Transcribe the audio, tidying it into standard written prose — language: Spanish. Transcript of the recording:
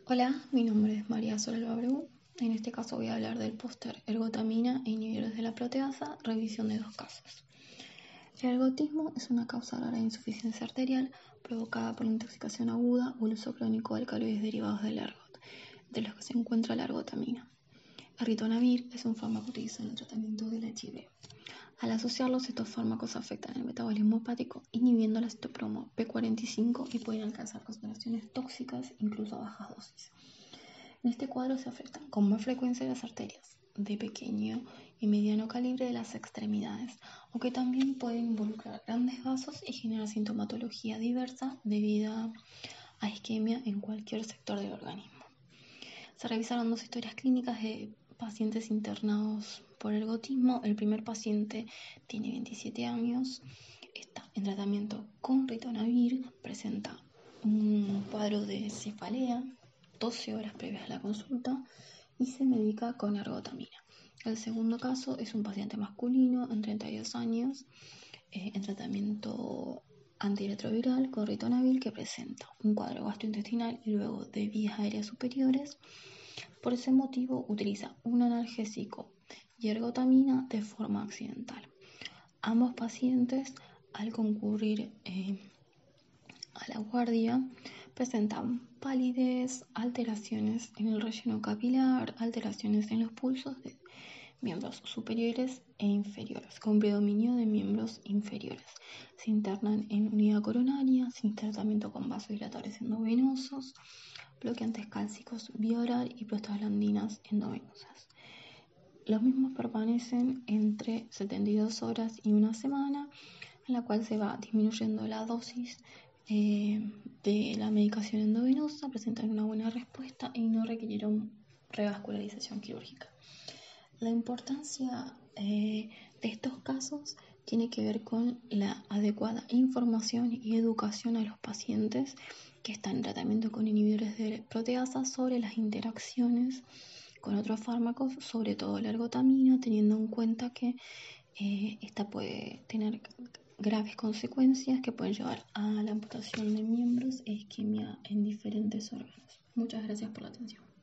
Hola, mi nombre es María Sorel Abreu. En este caso voy a hablar del póster ergotamina e inhibidores de la proteasa, revisión de 2 casos. El ergotismo es una causa rara de insuficiencia arterial provocada por la intoxicación aguda o el uso crónico de alcaloides derivados del ergot, de los que se encuentra la ergotamina. El ritonavir es un fármaco utilizado en el tratamiento del HIV. Al asociarlos, estos fármacos afectan el metabolismo hepático, inhibiendo la citopromo P45 y pueden alcanzar concentraciones tóxicas, incluso a bajas dosis. En este cuadro se afectan con más frecuencia las arterias de pequeño y mediano calibre de las extremidades, aunque también pueden involucrar grandes vasos y generar sintomatología diversa debido a isquemia en cualquier sector del organismo. Se revisaron 2 historias clínicas de pacientes internados por ergotismo. El primer paciente tiene 27 años, está en tratamiento con ritonavir, presenta un cuadro de cefalea 12 horas previas a la consulta y se medica con ergotamina. El segundo caso es un paciente masculino en 32 años en tratamiento antirretroviral con ritonavir que presenta un cuadro gastrointestinal y luego de vías aéreas superiores. Por ese motivo utiliza un analgésico y ergotamina de forma accidental. Ambos pacientes, al concurrir a la guardia, presentan palidez, alteraciones en el relleno capilar, alteraciones en los pulsos de miembros superiores e inferiores, con predominio de miembros inferiores. Se internan en unidad coronaria, sin tratamiento con vasodilatadores endovenosos, bloqueantes cálcicos vía oral y prostaglandinas endovenosas. Los mismos permanecen entre 72 horas y una semana, en la cual se va disminuyendo la dosis de la medicación endovenosa, presentan una buena respuesta y no requirieron revascularización quirúrgica. La importancia de estos casos tiene que ver con la adecuada información y educación a los pacientes que están en tratamiento con inhibidores de proteasa sobre las interacciones con otros fármacos, sobre todo la ergotamina, teniendo en cuenta que esta puede tener graves consecuencias que pueden llevar a la amputación de miembros e isquemia en diferentes órganos. Muchas gracias por la atención.